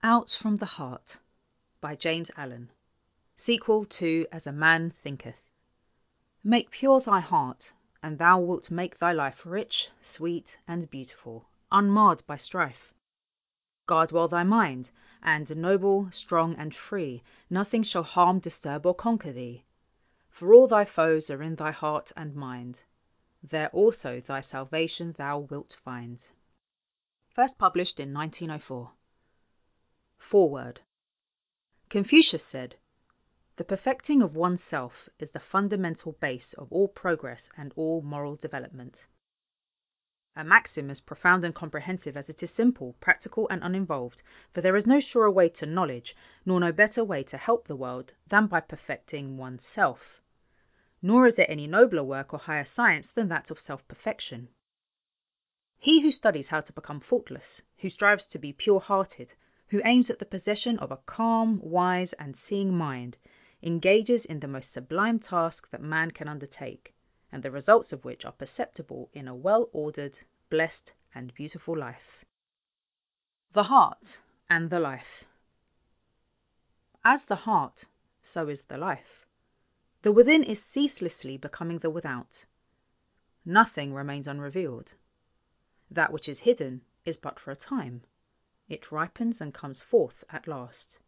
Out from the Heart by James Allen. Sequel to As a Man Thinketh. Make pure thy heart, and thou wilt make thy life rich, sweet, and beautiful, unmarred by strife. Guard well thy mind, and noble, strong, and free, nothing shall harm, disturb, or conquer thee. For all thy foes are in thy heart and mind. There also thy salvation thou wilt find. First published in 1904. Foreword. Confucius said, "The perfecting of oneself is the fundamental base of all progress and all moral development." A maxim as profound and comprehensive as it is simple, practical, and uninvolved, for there is no surer way to knowledge, nor no better way to help the world than by perfecting oneself. Nor is there any nobler work or higher science than that of self-perfection. He who studies how to become faultless, who strives to be pure-hearted, who aims at the possession of a calm, wise, and seeing mind, engages in the most sublime task that man can undertake, and the results of which are perceptible in a well-ordered, blessed, and beautiful life. The Heart and the Life. As the heart, so is the life. The within is ceaselessly becoming the without. Nothing remains unrevealed. That which is hidden is but for a time. It ripens and comes forth at last.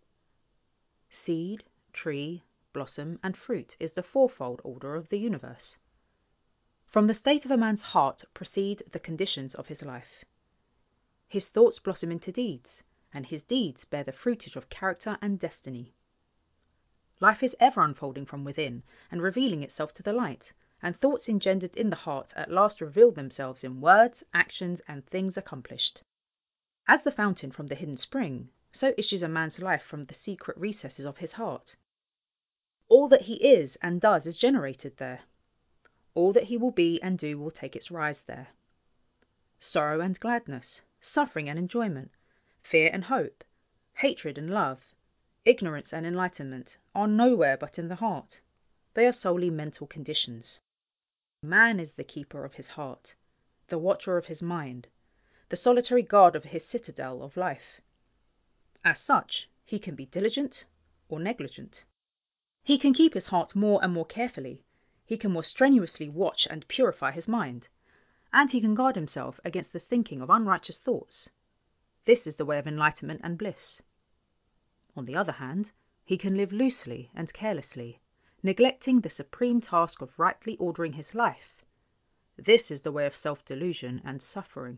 Seed, tree, blossom, and fruit is the fourfold order of the universe. From the state of a man's heart proceed the conditions of his life. His thoughts blossom into deeds, and his deeds bear the fruitage of character and destiny. Life is ever unfolding from within and revealing itself to the light, and thoughts engendered in the heart at last reveal themselves in words, actions, and things accomplished. As the fountain from the hidden spring, so issues a man's life from the secret recesses of his heart. All that he is and does is generated there. All that he will be and do will take its rise there. Sorrow and gladness, suffering and enjoyment, fear and hope, hatred and love, ignorance and enlightenment are nowhere but in the heart. They are solely mental conditions. Man is the keeper of his heart, the watcher of his mind, the solitary guard of his citadel of life. As such, he can be diligent or negligent. He can keep his heart more and more carefully. He can more strenuously watch and purify his mind. And he can guard himself against the thinking of unrighteous thoughts. This is the way of enlightenment and bliss. On the other hand, he can live loosely and carelessly, neglecting the supreme task of rightly ordering his life. This is the way of self-delusion and suffering.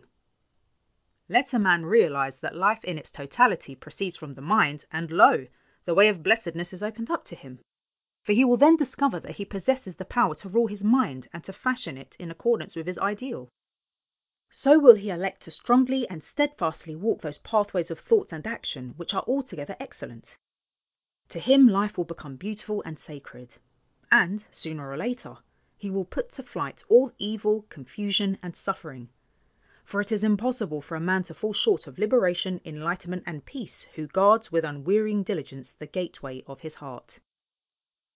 Let a man realize that life in its totality proceeds from the mind, and lo, the way of blessedness is opened up to him. For he will then discover that he possesses the power to rule his mind and to fashion it in accordance with his ideal. So will he elect to strongly and steadfastly walk those pathways of thought and action which are altogether excellent. To him life will become beautiful and sacred, and, sooner or later, he will put to flight all evil, confusion, and suffering. For it is impossible for a man to fall short of liberation, enlightenment, and peace who guards with unwearying diligence the gateway of his heart.